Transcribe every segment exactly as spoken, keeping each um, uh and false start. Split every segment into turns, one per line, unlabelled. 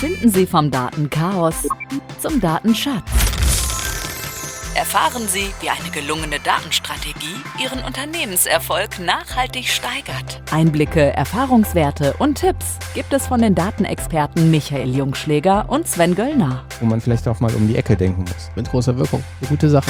Finden Sie vom Datenchaos zum Datenschatz. Erfahren Sie, wie eine gelungene Datenstrategie Ihren Unternehmenserfolg nachhaltig steigert. Einblicke, Erfahrungswerte und Tipps gibt es von den Datenexperten Michael Jungschläger und Sven Göllner.
Wo man vielleicht auch mal um die Ecke denken muss.
Mit großer Wirkung. Eine gute Sache.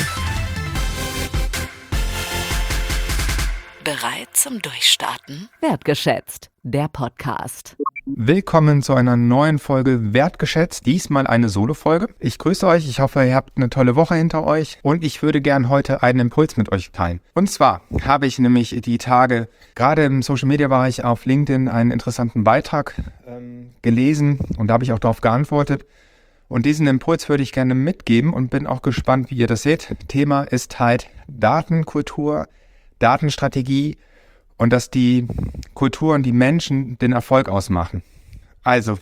Bereit zum Durchstarten? Wertgeschätzt, der Podcast.
Willkommen zu einer neuen Folge Wertgeschätzt, diesmal eine Solo-Folge. Ich grüße euch, ich hoffe, ihr habt eine tolle Woche hinter euch und ich würde gern heute einen Impuls mit euch teilen. Und zwar habe ich nämlich die Tage gerade im Social-Media-Bereich auf LinkedIn einen interessanten Beitrag ähm, gelesen und da habe ich auch darauf geantwortet. Und diesen Impuls würde ich gerne mitgeben und bin auch gespannt, wie ihr das seht. Thema ist halt Datenkultur, Datenstrategie und dass die Kultur und die Menschen den Erfolg ausmachen. Also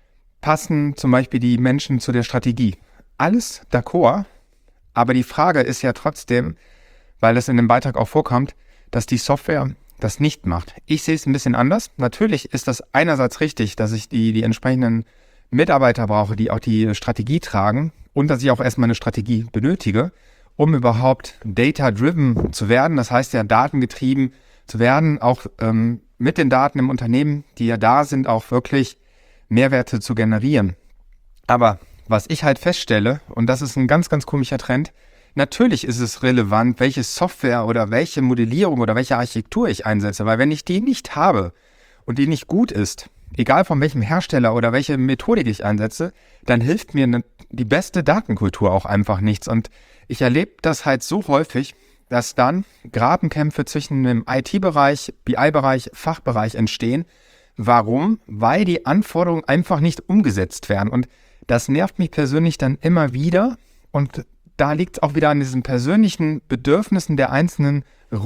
passen zum Beispiel die Menschen zu der Strategie. Alles d'accord, aber die Frage ist ja trotzdem, weil es in dem Beitrag auch vorkommt, dass die Software das nicht macht. Ich sehe es ein bisschen anders. Natürlich ist das einerseits richtig, dass ich die, die entsprechenden Mitarbeiter brauche, die auch die Strategie tragen und dass ich auch erstmal eine Strategie benötige, um überhaupt data-driven zu werden, das heißt ja datengetrieben zu werden, auch ähm, mit den Daten im Unternehmen, die ja da sind, auch wirklich Mehrwerte zu generieren. Aber was ich halt feststelle, und das ist ein ganz, ganz komischer Trend, natürlich ist es relevant, welche Software oder welche Modellierung oder welche Architektur ich einsetze, weil wenn ich die nicht habe und die nicht gut ist, egal von welchem Hersteller oder welche Methodik ich einsetze, dann hilft mir ne, die beste Datenkultur auch einfach nichts. Und ich erlebe das halt so häufig, dass dann Grabenkämpfe zwischen dem I T-Bereich, B I-Bereich, Fachbereich entstehen. Warum? Weil die Anforderungen einfach nicht umgesetzt werden. Und das nervt mich persönlich dann immer wieder. Und da liegt es auch wieder an diesen persönlichen Bedürfnissen der einzelnen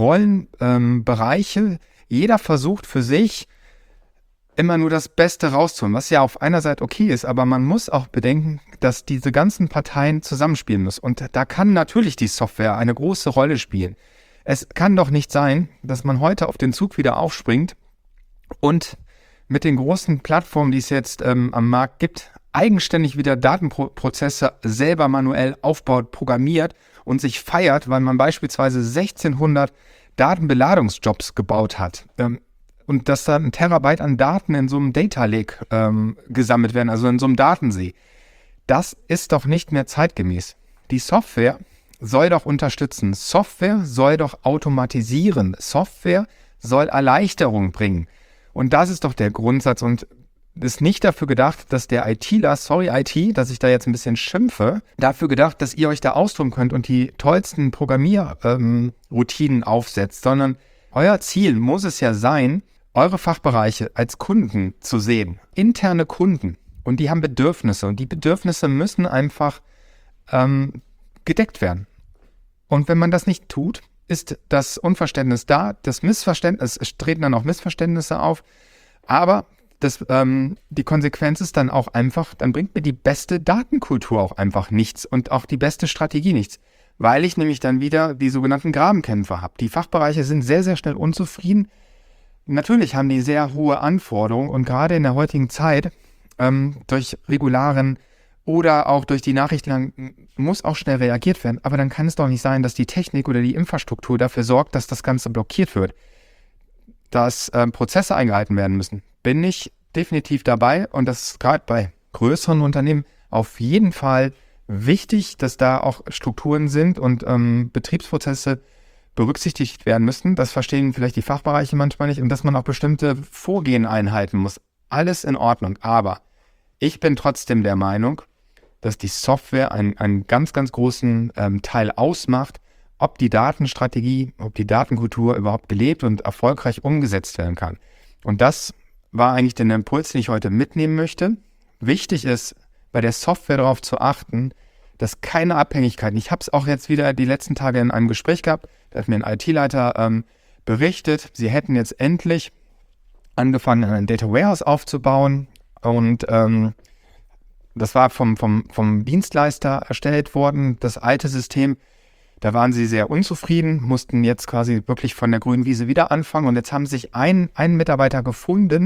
Rollenbereiche. Ähm, Jeder versucht für sich immer nur das Beste rauszuholen, was ja auf einer Seite okay ist, aber man muss auch bedenken, dass diese ganzen Parteien zusammenspielen müssen. Und da kann natürlich die Software eine große Rolle spielen. Es kann doch nicht sein, dass man heute auf den Zug wieder aufspringt und mit den großen Plattformen, die es jetzt ähm, am Markt gibt, eigenständig wieder Datenprozesse selber manuell aufbaut, programmiert und sich feiert, weil man beispielsweise sechzehnhundert Datenbeladungsjobs gebaut hat. Ähm, Und dass da ein Terabyte an Daten in so einem Data Lake ähm, gesammelt werden, also in so einem Datensee. Das ist doch nicht mehr zeitgemäß. Die Software soll doch unterstützen. Software soll doch automatisieren. Software soll Erleichterung bringen. Und das ist doch der Grundsatz und ist nicht dafür gedacht, dass der ITler, sorry I T, dass ich da jetzt ein bisschen schimpfe, dafür gedacht, dass ihr euch da austoben könnt und die tollsten Programmierroutinen ähm, aufsetzt, sondern euer Ziel muss es ja sein, eure Fachbereiche als Kunden zu sehen, interne Kunden, und die haben Bedürfnisse und die Bedürfnisse müssen einfach ähm, gedeckt werden. Und wenn man das nicht tut, ist das Unverständnis da, das Missverständnis, es treten dann auch Missverständnisse auf, aber das, ähm, die Konsequenz ist dann auch einfach, dann bringt mir die beste Datenkultur auch einfach nichts und auch die beste Strategie nichts, weil ich nämlich dann wieder die sogenannten Grabenkämpfe habe. Die Fachbereiche sind sehr, sehr schnell unzufrieden. Natürlich haben die sehr hohe Anforderungen und gerade in der heutigen Zeit ähm, durch Regularen oder auch durch die Nachrichten muss auch schnell reagiert werden. Aber dann kann es doch nicht sein, dass die Technik oder die Infrastruktur dafür sorgt, dass das Ganze blockiert wird, dass ähm, Prozesse eingehalten werden müssen. Bin ich definitiv dabei und das ist gerade bei größeren Unternehmen auf jeden Fall wichtig, dass da auch Strukturen sind und ähm, Betriebsprozesse berücksichtigt werden müssen. Das verstehen vielleicht die Fachbereiche manchmal nicht und dass man auch bestimmte Vorgehen einhalten muss. Alles in Ordnung, aber ich bin trotzdem der Meinung, dass die Software einen, einen ganz, ganz großen ähm, Teil ausmacht, ob die Datenstrategie, ob die Datenkultur überhaupt gelebt und erfolgreich umgesetzt werden kann. Und das war eigentlich der Impuls, den ich heute mitnehmen möchte. Wichtig ist, bei der Software darauf zu achten, dass keine Abhängigkeiten, ich habe es auch jetzt wieder die letzten Tage in einem Gespräch gehabt, da hat mir ein I T-Leiter ähm, berichtet, sie hätten jetzt endlich angefangen, ein Data Warehouse aufzubauen und ähm, das war vom, vom, vom Dienstleister erstellt worden, das alte System. Da waren sie sehr unzufrieden, mussten jetzt quasi wirklich von der grünen Wiese wieder anfangen und jetzt haben sich ein, ein Mitarbeiter gefunden,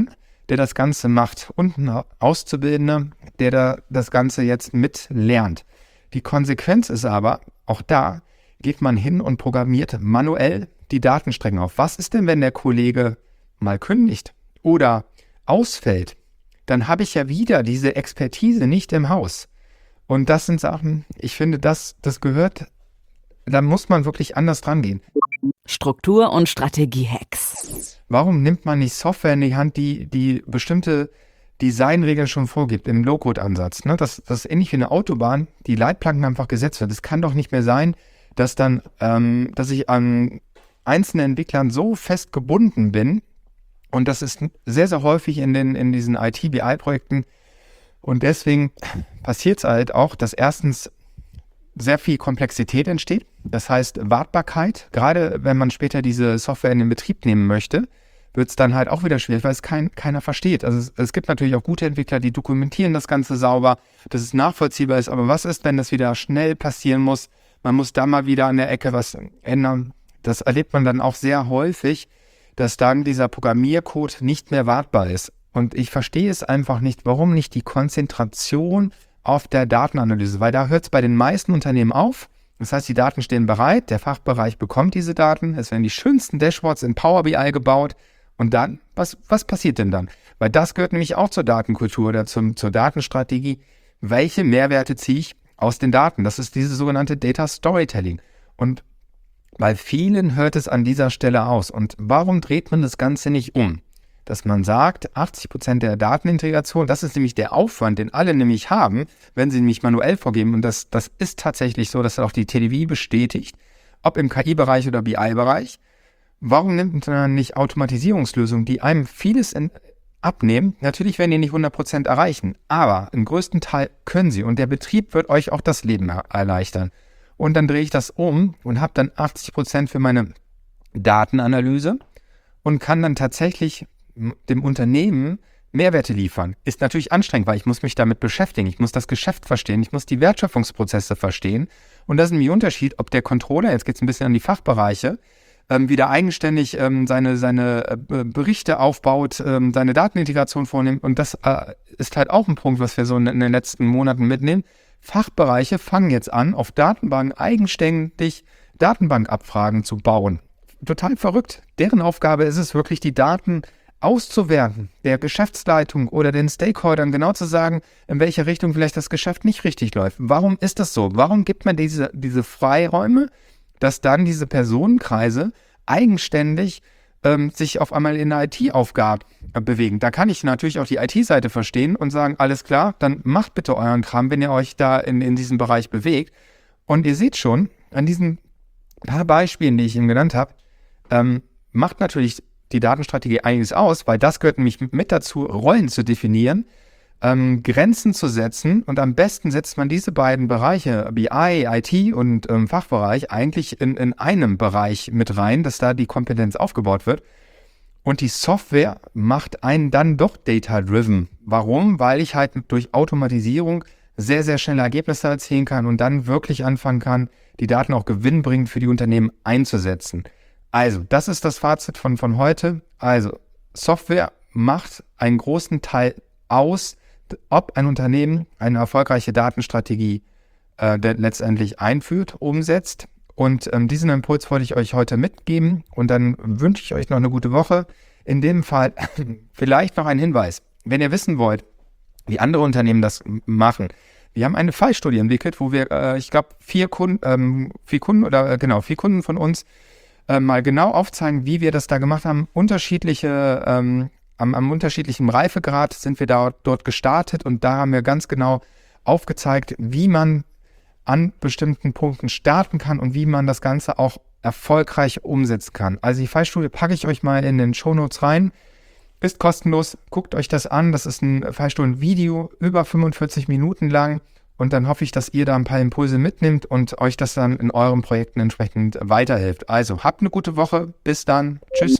der das Ganze macht und ein Auszubildender, der da das Ganze jetzt mit lernt. Die Konsequenz ist aber, auch da geht man hin und programmiert manuell die Datenstrecken auf. Was ist denn, wenn der Kollege mal kündigt oder ausfällt? Dann habe ich ja wieder diese Expertise nicht im Haus. Und das sind Sachen, ich finde, das, das gehört, da muss man wirklich anders dran gehen.
Struktur- und Strategie-Hacks.
Warum nimmt man nicht Software in die Hand, die, die bestimmte Designregeln schon vorgibt im Low-Code-Ansatz? Ne? Das, das ist ähnlich wie eine Autobahn, die Leitplanken einfach gesetzt wird. Es kann doch nicht mehr sein, dass dann, ähm, dass ich an einzelnen Entwicklern so fest gebunden bin. Und das ist sehr, sehr häufig in den, in diesen I T-B I-Projekten. Und deswegen passiert es halt auch, dass erstens sehr viel Komplexität entsteht. Das heißt Wartbarkeit. Gerade wenn man später diese Software in den Betrieb nehmen möchte, wird es dann halt auch wieder schwierig, weil es kein, keiner versteht. Also es, es gibt natürlich auch gute Entwickler, die dokumentieren das Ganze sauber, dass es nachvollziehbar ist. Aber was ist, wenn das wieder schnell passieren muss? Man muss da mal wieder an der Ecke was ändern. Das erlebt man dann auch sehr häufig, dass dann dieser Programmiercode nicht mehr wartbar ist. Und ich verstehe es einfach nicht, warum nicht die Konzentration auf der Datenanalyse, weil da hört es bei den meisten Unternehmen auf. Das heißt, die Daten stehen bereit, der Fachbereich bekommt diese Daten, es werden die schönsten Dashboards in Power B I gebaut und dann, was, was passiert denn dann? Weil das gehört nämlich auch zur Datenkultur oder zum, zur Datenstrategie. Welche Mehrwerte ziehe ich aus den Daten? Das ist dieses sogenannte Data Storytelling. Und bei vielen hört es an dieser Stelle aus. Und warum dreht man das Ganze nicht um? Dass man sagt, achtzig Prozent der Datenintegration, das ist nämlich der Aufwand, den alle nämlich haben, wenn sie nämlich manuell vorgeben. Und das, das ist tatsächlich so, dass auch die T D W bestätigt, ob im K I-Bereich oder B I-Bereich. Warum nimmt man nicht Automatisierungslösungen, die einem vieles in, abnehmen? Natürlich werden die nicht hundert Prozent erreichen, aber im größten Teil können sie. Und der Betrieb wird euch auch das Leben erleichtern. Und dann drehe ich das um und habe dann achtzig Prozent für meine Datenanalyse und kann dann tatsächlich dem Unternehmen Mehrwerte liefern. Ist natürlich anstrengend, weil ich muss mich damit beschäftigen. Ich muss das Geschäft verstehen. Ich muss die Wertschöpfungsprozesse verstehen. Und das ist nämlich ein Unterschied, ob der Controller, jetzt geht es ein bisschen an die Fachbereiche, ähm, wieder eigenständig ähm, seine, seine äh, Berichte aufbaut, ähm, seine Datenintegration vornimmt. Und das äh, ist halt auch ein Punkt, was wir so in, in den letzten Monaten mitnehmen. Fachbereiche fangen jetzt an, auf Datenbanken eigenständig Datenbankabfragen zu bauen. Total verrückt. Deren Aufgabe ist es wirklich, die Daten auszuwerten, der Geschäftsleitung oder den Stakeholdern genau zu sagen, in welche Richtung vielleicht das Geschäft nicht richtig läuft. Warum ist das so? Warum gibt man diese, diese Freiräume, dass dann diese Personenkreise eigenständig ähm, sich auf einmal in der I T-Aufgabe äh, bewegen? Da kann ich natürlich auch die I T-Seite verstehen und sagen, alles klar, dann macht bitte euren Kram, wenn ihr euch da in, in diesem Bereich bewegt. Und ihr seht schon, an diesen paar Beispielen, die ich eben genannt habe, ähm, macht natürlich die Datenstrategie einiges aus, weil das gehört nämlich mit dazu, Rollen zu definieren, ähm, Grenzen zu setzen und am besten setzt man diese beiden Bereiche, B I, I T und ähm, Fachbereich, eigentlich in, in einem Bereich mit rein, dass da die Kompetenz aufgebaut wird. Und die Software macht einen dann doch data-driven. Warum? Weil ich halt durch Automatisierung sehr, sehr schnelle Ergebnisse erzielen kann und dann wirklich anfangen kann, die Daten auch gewinnbringend für die Unternehmen einzusetzen. Also, das ist das Fazit von, von heute. Also, Software macht einen großen Teil aus, ob ein Unternehmen eine erfolgreiche Datenstrategie äh, letztendlich einführt, umsetzt. Und ähm, diesen Impuls wollte ich euch heute mitgeben. Und dann wünsche ich euch noch eine gute Woche. In dem Fall vielleicht noch ein Hinweis. Wenn ihr wissen wollt, wie andere Unternehmen das machen, wir haben eine Fallstudie entwickelt, wo wir, äh, ich glaube, vier Kunden, ähm, vier Kunden oder äh, genau, vier Kunden von uns Äh, mal genau aufzeigen, wie wir das da gemacht haben. Unterschiedliche, ähm, am, am unterschiedlichen Reifegrad sind wir da, dort gestartet und da haben wir ganz genau aufgezeigt, wie man an bestimmten Punkten starten kann und wie man das Ganze auch erfolgreich umsetzen kann. Also die Fallstudie packe ich euch mal in den Shownotes rein. Ist kostenlos, guckt euch das an. Das ist ein Fallstunden-Video, über fünfundvierzig Minuten lang. Und dann hoffe ich, dass ihr da ein paar Impulse mitnimmt und euch das dann in euren Projekten entsprechend weiterhilft. Also, habt eine gute Woche. Bis dann. Tschüss.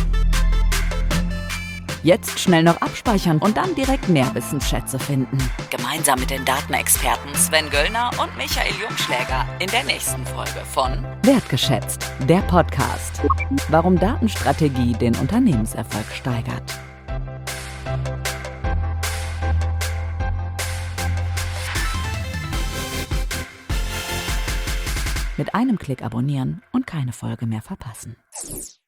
Jetzt schnell noch abspeichern und dann direkt mehr Wissensschätze finden. Gemeinsam mit den Datenexperten Sven Göllner und Michael Jungschläger in der nächsten Folge von Wertgeschätzt, der Podcast. Warum Datenstrategie den Unternehmenserfolg steigert. Mit einem Klick abonnieren und keine Folge mehr verpassen.